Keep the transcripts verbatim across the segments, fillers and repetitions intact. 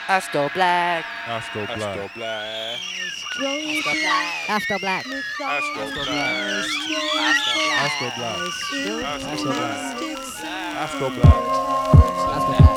Astro Black. Astro Black. Astro Black. Astro Black. Astro Black. Astro Black. Astro Black. Astro Black. Astro Black.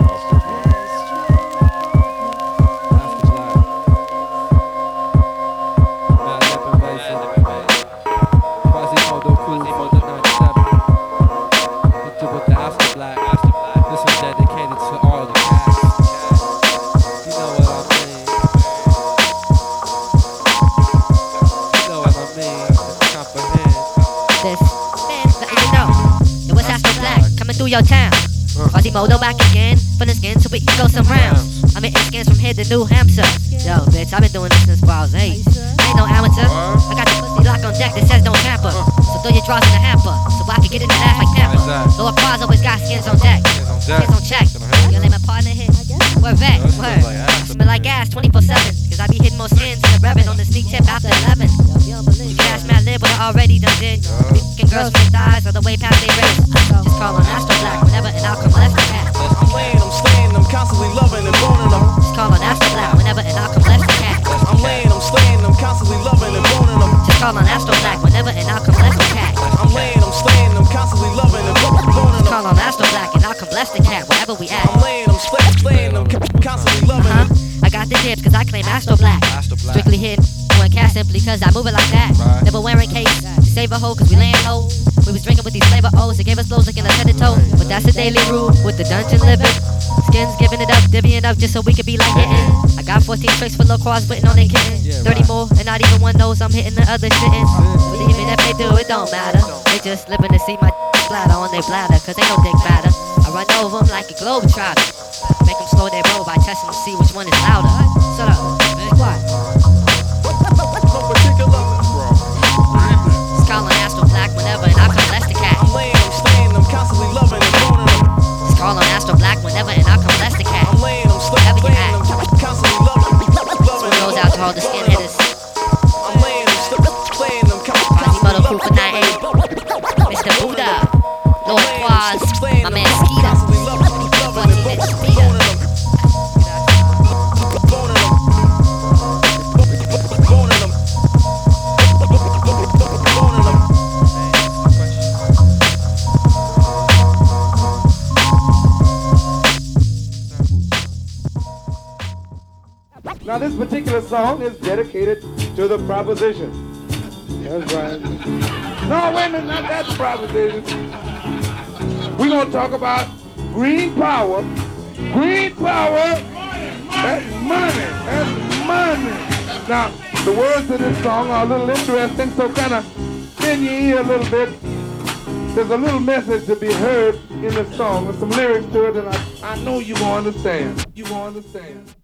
Through your town, Quasimodo back again for the skin so we can go some rounds. I'm hitting skins from here to New Hampshire. Yo, bitch, I've been doing this since I was eight. I ain't no amateur. I got the pussy lock on deck that says don't tamper. So throw your drawers in the hamper so I can get in that ass like Pamper. Lord Quaz always got skins on deck. Skins on check. You lay my partner here. We're vet. Word. I smell like ass twenty-four seven. Cause I be hitting more skins than the Reverend on the sneak tip after eleven. You can ask Matt Lib what I already done did. Fucking girls with their thighs all the way past their wrist. Just call on Astro Black whenever and I'll come left the cat. I'm laying, I'm slaying, I'm constantly loving and boning them. Just call on Astro Black whenever and I'll come left the cat. I'm laying, I'm slaying, I'm constantly loving and boning them. Just call on Astro Black whenever and I'll come left the cat. I'm laying, I'm slaying, I'm constantly loving and boning them. Just call on Astro Black and I'll come bless the cat wherever we at. I'm laying, I'm slaying, slaying, I'm constantly loving uh-huh. them. I got the tips cause I claim Astro Black. Astro Black. Strictly hit one cash simply cause I move it like that. Right. Never wearing cake to save a hoe cause we laying low. We was drinking with these flavor O's, they gave us blows like in a head to toe. But that's a daily rule with the dungeon living. Skins giving it up, divvying up just so we can be like hitting. I got fourteen tricks for Lil Quaz written on their kitten. thirty more and not even one knows I'm hitting the other shitting. Believe me, if they do, it don't matter. They just living to see my splatter on their bladder cause they no dick matter. I run over them like a globetrotter. Make them slow their roll by testing to see which one is louder. Shut up. What? No particular. Just call on Astro Black whenever and I'll come bless the cat. I'm laying, I'm slaying, I'm constantly loving and boning them. Just call on Astro Black whenever and I'll come bless the cat. I'm laying, I'm slaying, Wherever you slaying, at. I'm constantly loving, loving. Goes out to all the skin hitters. I'm laying, I'm slaying, I'm Quasimodo constantly crew for nine eight. Mister Buddha. Lord Quaz. My man Skeeter. forty bitch Speeder. Now this particular song is dedicated to the proposition. That's right. No, wait a minute, not that proposition. We're gonna talk about green power. Green power, that's money, that's money. Now, the words of this song are a little interesting, so kind of spin your ear a little bit. There's a little message to be heard in the song. There's some lyrics to it, and I, I know you will understand. You will understand.